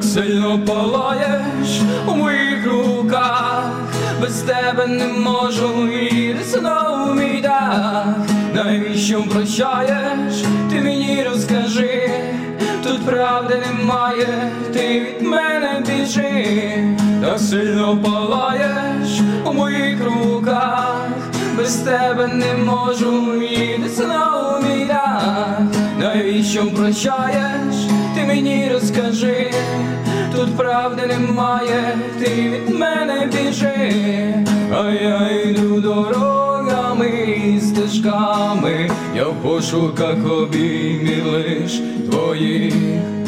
так сильно палаєш у моїх руках, без тебе не можу і знову мій дах. Навіщо прощаєш, ти мені розкажи, тут правди немає, ти від мене біжи. Так сильно палаєш у моїх руках, без тебе не можу і знову мій дах. Навіщо прощаєш, ти мені розкажи, тут правди немає, ти від мене біжи. А я йду дорогами і стежками, я в пошуках обіймів лиш твоїх.